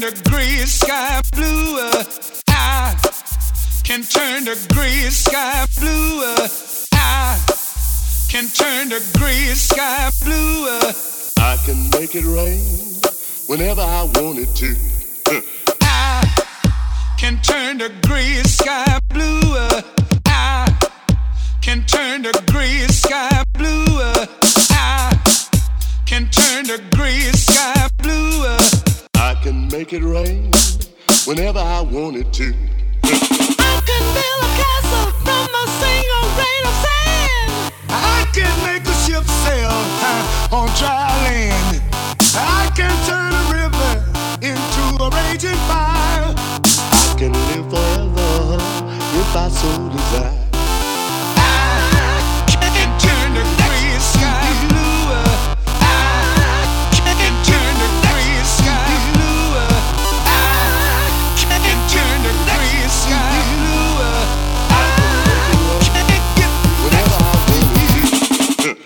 the gray sky bluer. I can turn the gray sky bluer. I can turn the gray sky bluer. I can make it rain whenever I want it to. I can turn the gray sky bluer. I can turn the gray sky bluer. I can turn the gray sky bluer. I can make it rain whenever I want it to. I can build a castle from a single grain of sand. I can make a ship sail on dry land. I can turn a river into a raging fire. I can live forever if I so desire. I can turn the gray sky bluer. I can turn the gray sky bluer. I can turn the gray sky bluer. I can get Whenever I want it to.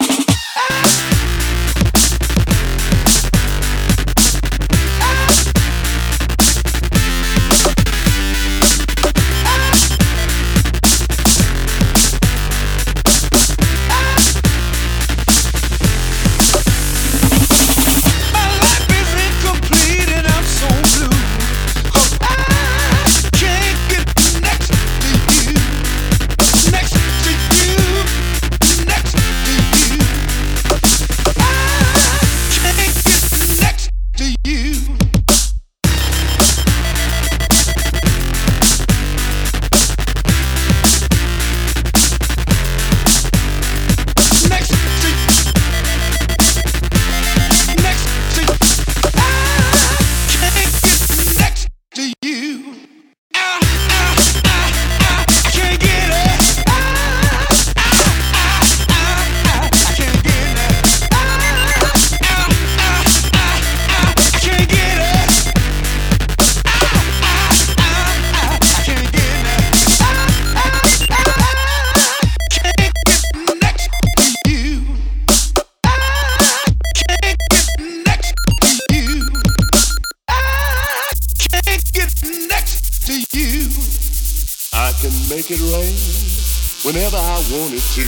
Make it rain whenever I want it to.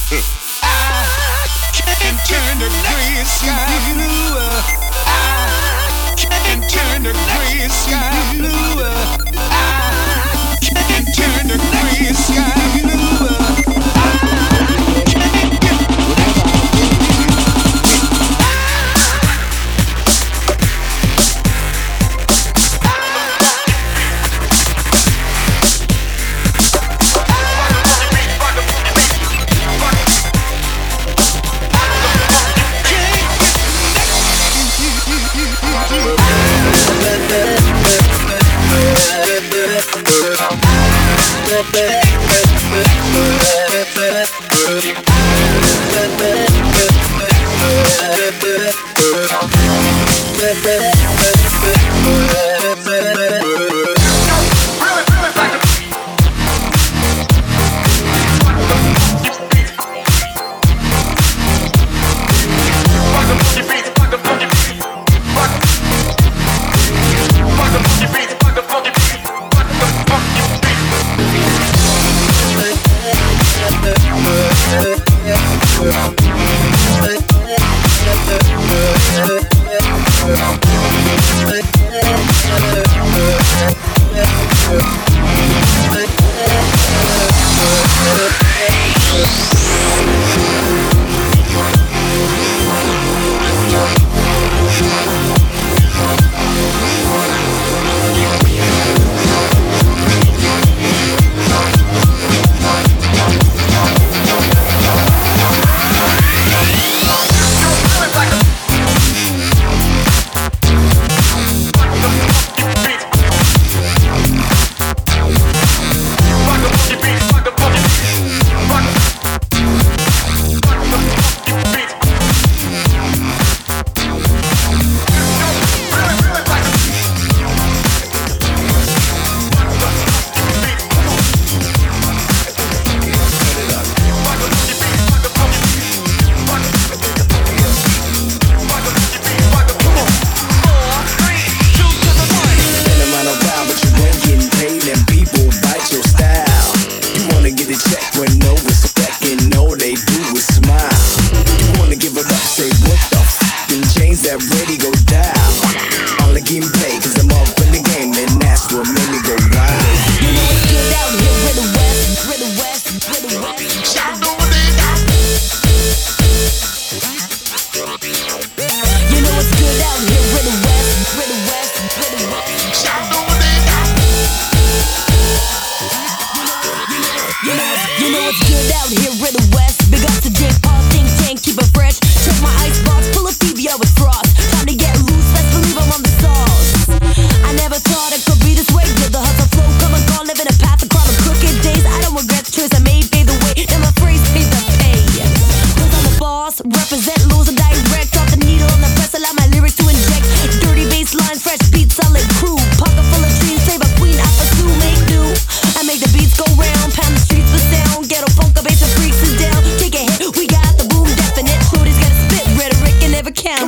I can turn the gray sky bluer. I can turn the gray sky bluer. I can turn the gray sky bluer.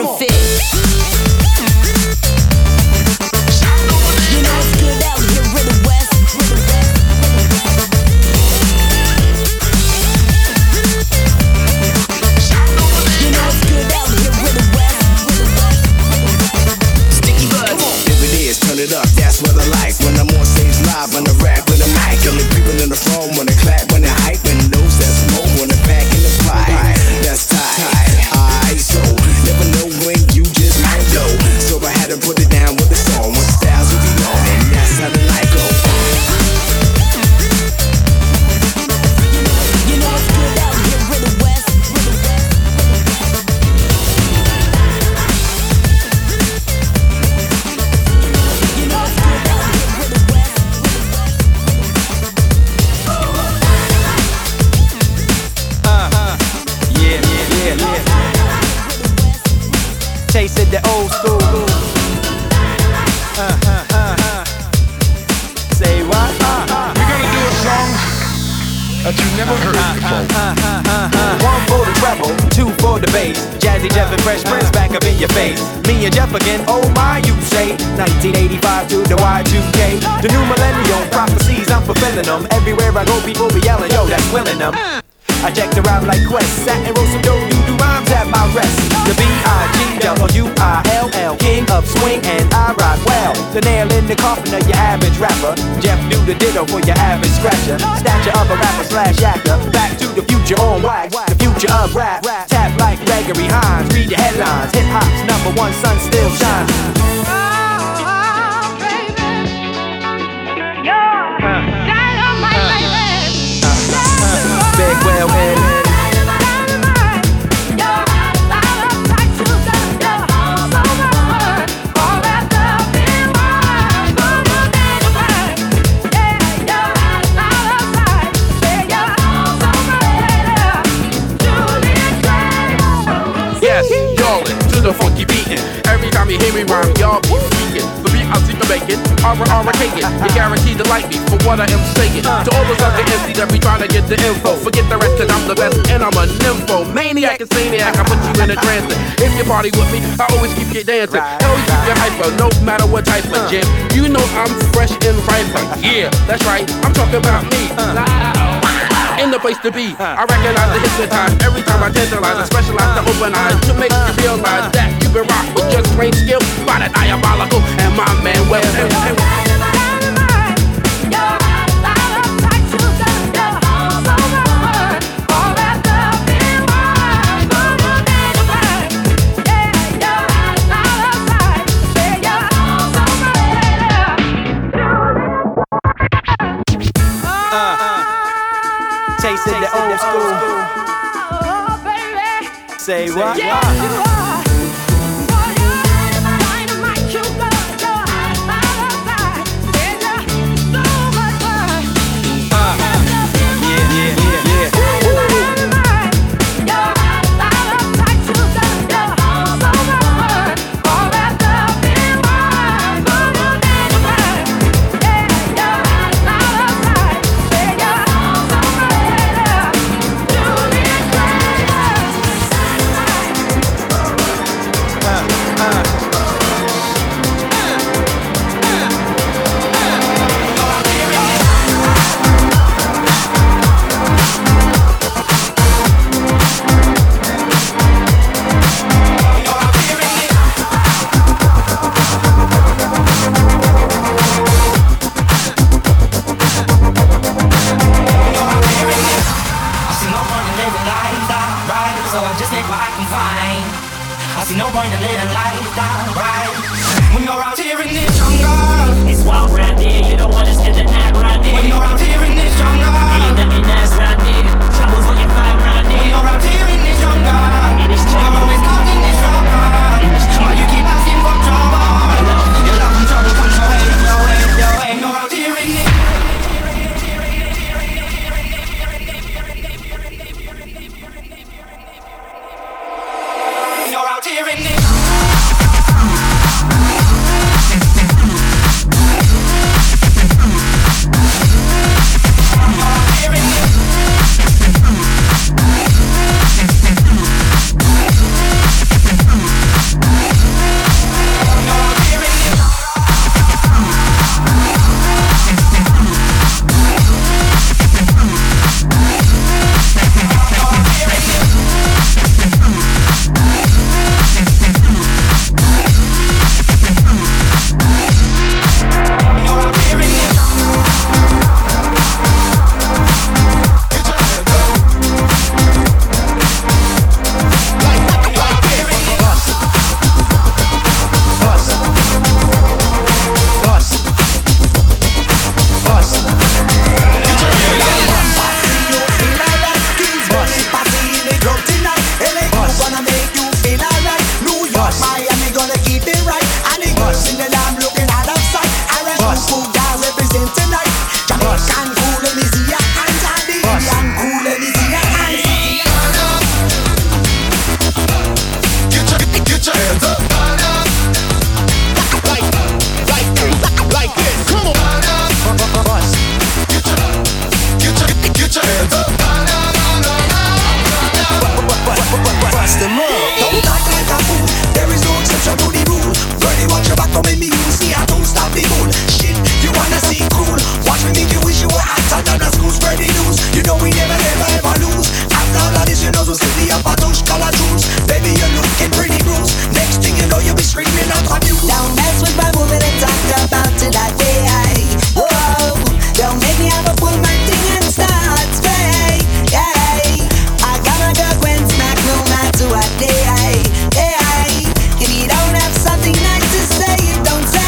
fit. You know it's good out here with the West. You know it's good out here with the West. Sticky buds. If it is, turn it up, that's what I like. When I'm on stage live, on the rap with a mic. And the people in the phone when they clap, when they hype. And those that smoke when they're back in the fight. That's tight. Alright, so never know when you just might go. So I had to put it down with the song. What styles will be on, and that's how the night go. You know it's good out here with the West. You know it's good out here with the West. Yeah. Chasing the old school. Say what? We're gonna do a song that you never heard before. One for the treble, two for the bass. Jazzy Jeff and Fresh Prince back up in your face. Me and Jeff again, oh my, you say. 1985 to the Y2K. The new millennium prophecies, I'm fulfilling them. Everywhere I go, people be yelling, yo, that's willing them. I checked around like Quest, sat and wrote some dope, you do rhymes at my rest. The B-I-G-W-I-L-L, king of swing and I rock well. The nail in the coffin of your average rapper. Jeff do the ditto for your average scratcher. Stature of a rapper slash actor. Back to the future on wax, the future of rap. Tap like Gregory Hines, read the headlines. Hip hop's #1, sun still shines. Big well head. Yes, y'all to the funky beatin'. Every time you hear me rhyme, y'all be speaking. The beat I seem to make it, R-R-K it. You guaranteed to like me for what I am saying. To all those other MCs that be trying to get the info, forget the rest, cause I'm the best and I'm a nympho. Maniac and saniac, I put you in a trance. If you party with me, I always keep you dancing. Always keep you hyper, no matter what type of jam. You know I'm fresh and riper. Yeah, that's right, I'm talking about me. In the place to be, I recognize the hypnotize. Every time I tantalize, I specialize to open eyes to make you realize that you've been rocked with just plain skill by the diabolical and my man well. Chasing the old school. Say what? from me, you see I don't stop the moon. Shit, you wanna see cool? Watch me make you wish you were actor than a school spreading news. You know we never ever lose. After all of this, you know so silly up a touch color jewels. Baby, you're looking pretty bruised. Next thing you know, you'll be screaming out of you. Don't mess with my woman and talk about it that way. Whoa, don't make me have a pull my thing and start spray. Yeah, I got my girl Gwen smack no matter what day. If you don't have something nice to say, you don't say.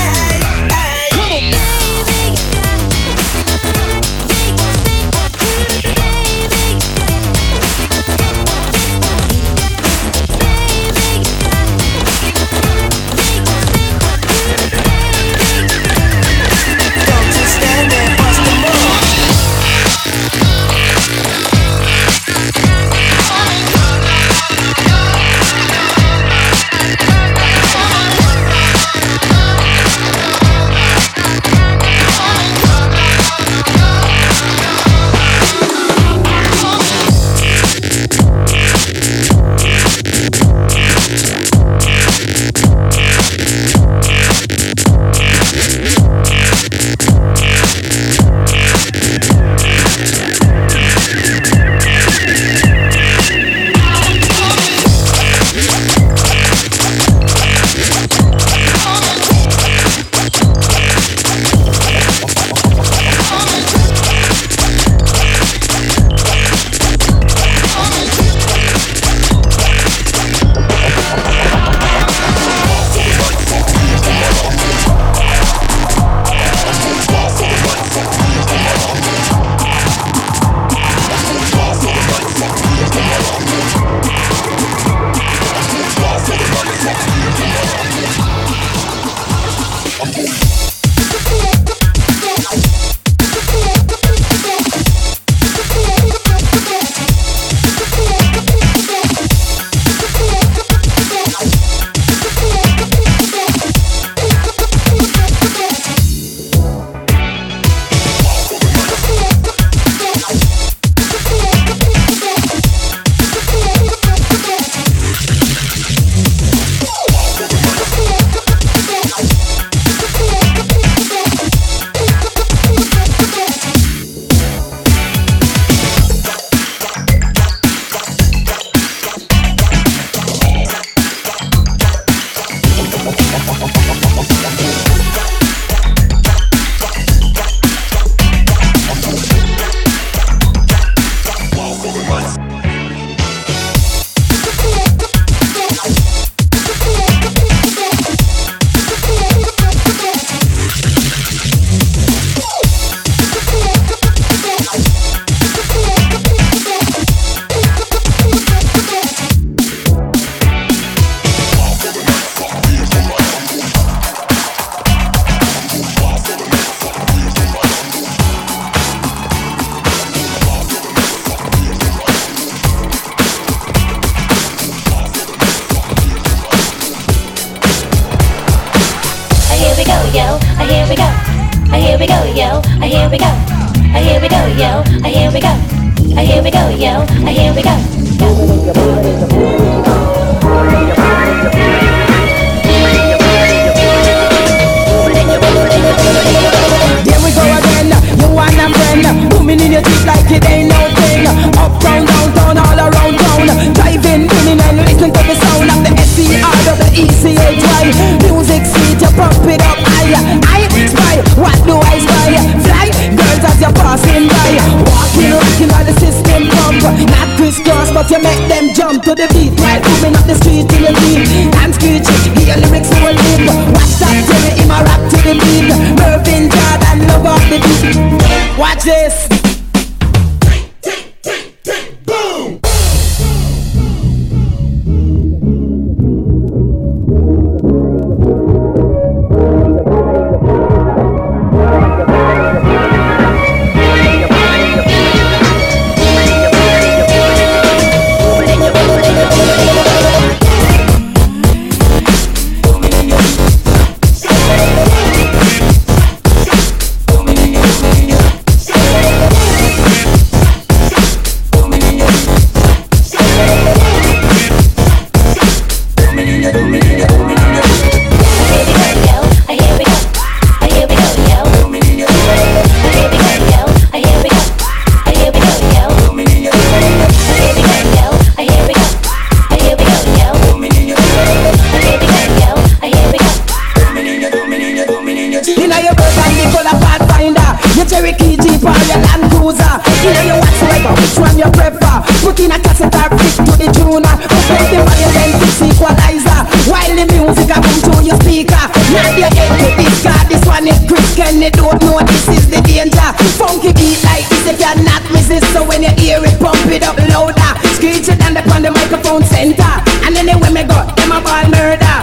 and it quick and they don't know this is the danger. Funky beat like this you cannot resist, so when you hear it pump it up louder. Screech it and upon the microphone center, and then when me go, them a ball murder.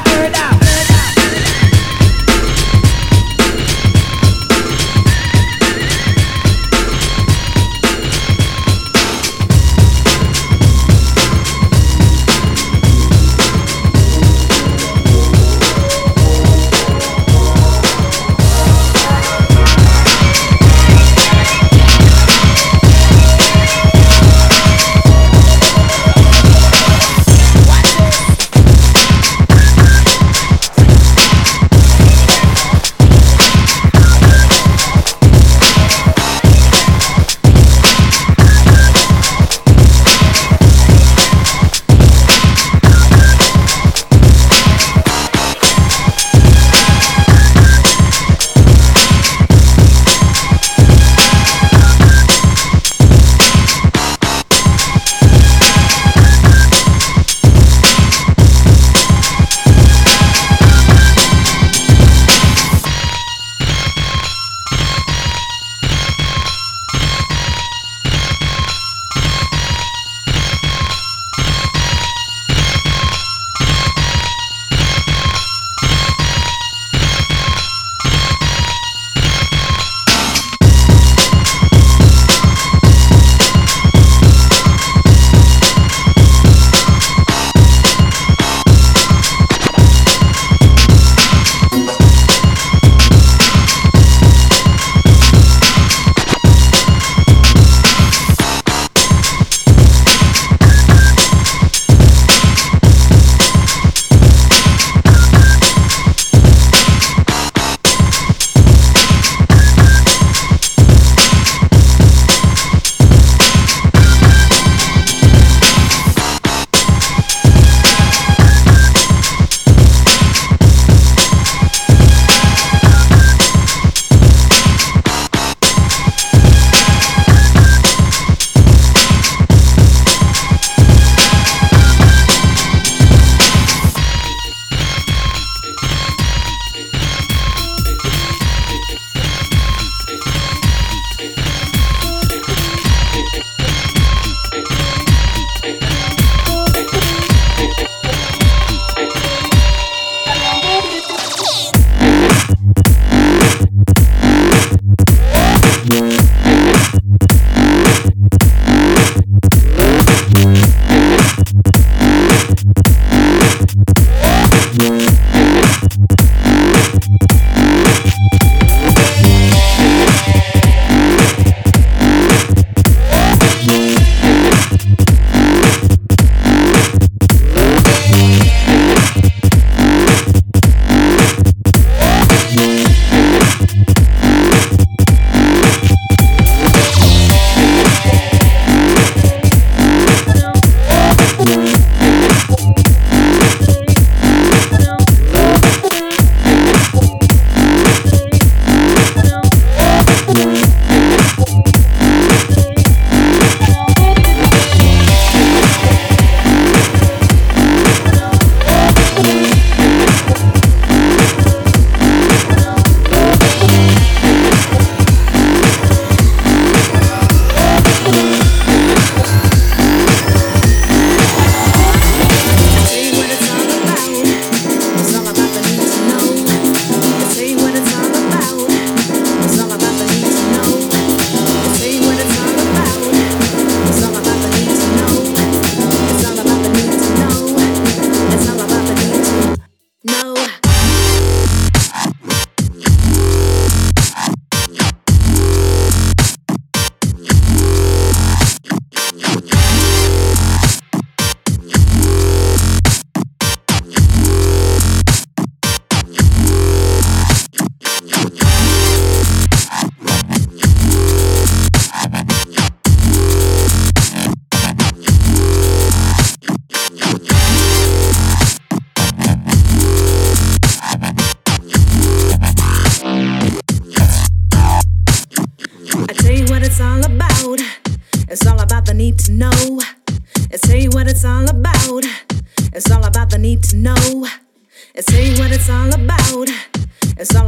need to know. It's tell you what it's all about. It's all about the need to know. It's tell you what it's all about. It's all about the need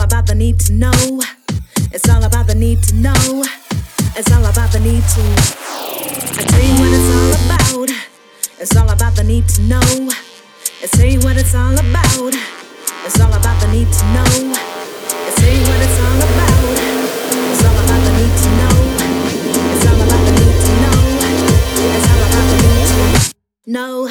need to know. It's all about the need to know. It's all about the need to. I tell you what it's all about. It's all about the need to know. I tell you what it's all about. It's all about the need to know. I tell you what it's all about. It's all about the need to know. It's all about the need to know. It's all about the need to know.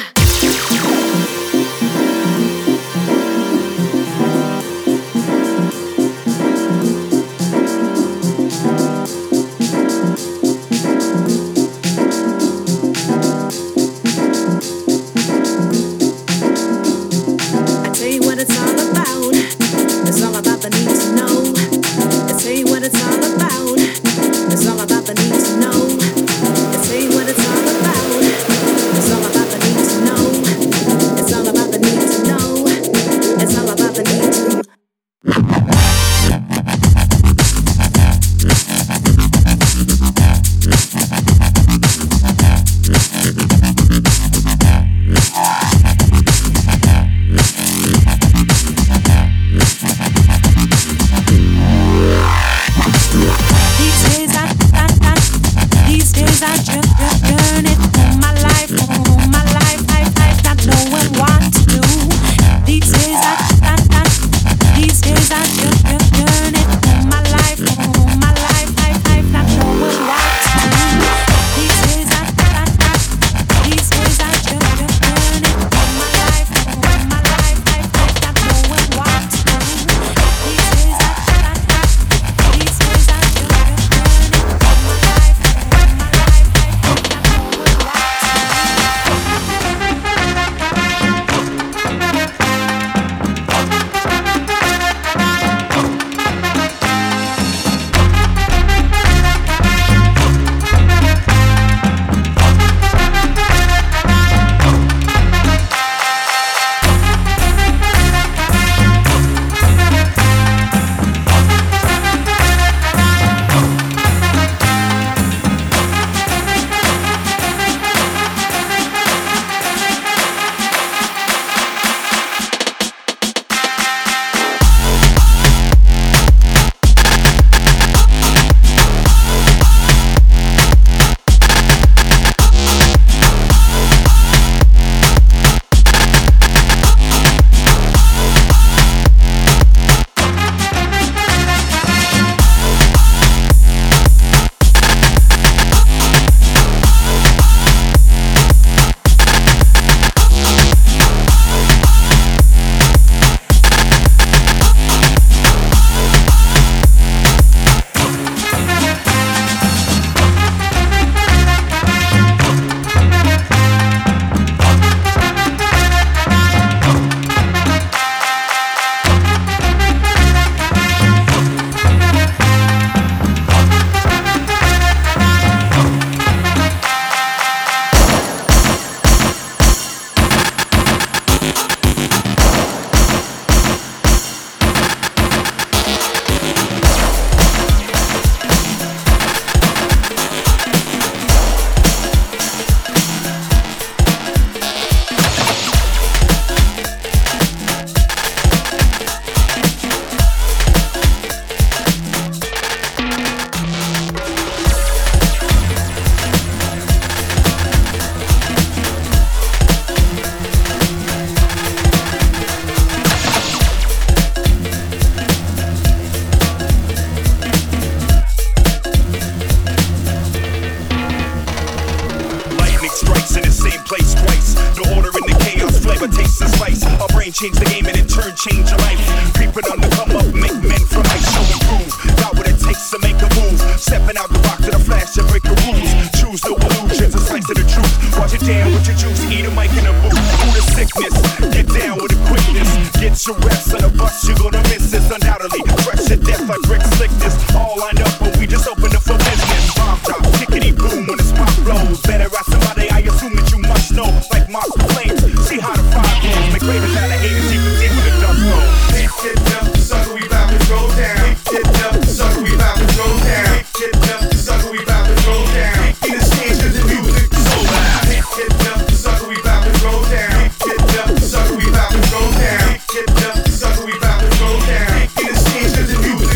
change the game and in turn change your life. Creeping on the come up, make men from ice show improve. Got what it takes to make a move. Stepping out the box to the flash and break the rules. Choose no illusions, a slice of the truth. Watch it down with your juice, eat a mic in a booth. Who the sickness, get down with the quickness. Get your reps on a bus, you're gonna miss this undoubtedly. Fresh to death like brick slickness. All lined up, but we just opened up for business. Bomb drop, tickety boom when the spot blows. Better ask somebody, I assume that you must know. Like monster flames, see how the fire goes. Make ravens out of haters, you can see where the dust goes. Pick it up, sucker, we bout to go down. Pick it up, sucker, we bout to go down. Pick it up, sucker, we bout to go down. In the stage, cause the music is so loud. Pick it up, sucker, we bout to go down. Pick it up, sucker, we bout to go down. Pick it up, sucker, we bout to go down. In the stage, cause the music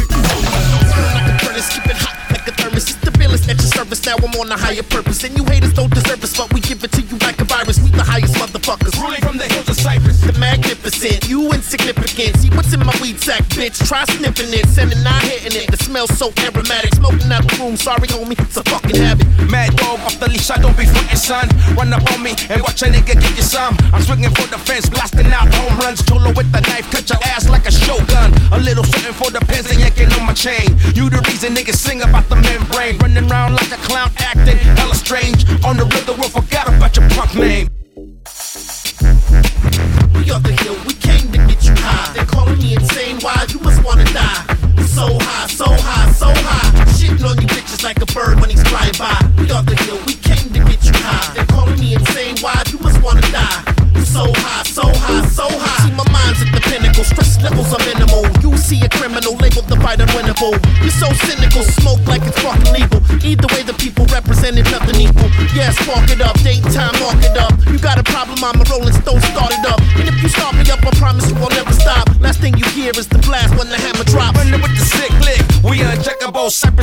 on a higher purpose. And you haters don't deserve us, but we give it to you like a virus. We the highest motherfuckers, ruling from the hills of Cyprus. The magnificent, you insignificant. See what's in my weed sack, bitch. Try sniffing it, sending not hitting it. The smell so aromatic, smoking out the room. Sorry, homie, it's a fucking habit. Mad dog off the leash, I don't be frontin', son. Run up on me and watch a nigga get you some. I'm swinging for the fence, blasting out home runs. Cholo with the knife, cut your ass like a shotgun. A little something for the pins and yanking on my chain. You the reason niggas sing about the membrane. Running around like a clown, acting hella strange. On the real, the world forgot about your punk name. We off the hill, we came to get you high. They're calling me insane, why? You must wanna die. So high, so high, so high. Shitting on you bitches like a bird when he's flying by. We off the hill, we came to get you high. They're calling me insane, why? You must wanna die. So high, so high, so high. See my mind's at the pinnacle, stress levels are minimal. You see a criminal labeled the fight unwinnable. You're so cynical, smoke like it's fucking legal. Either way the people represented nothing equal. Yeah, spark it up, date time, mark it up. You got a problem, I'm a Rolling Stone, start it up. And if you start me up, I promise you I'll never stop. Last thing you hear is the blast when the hammer drops. Running with the sick lick, we uncheckable, separate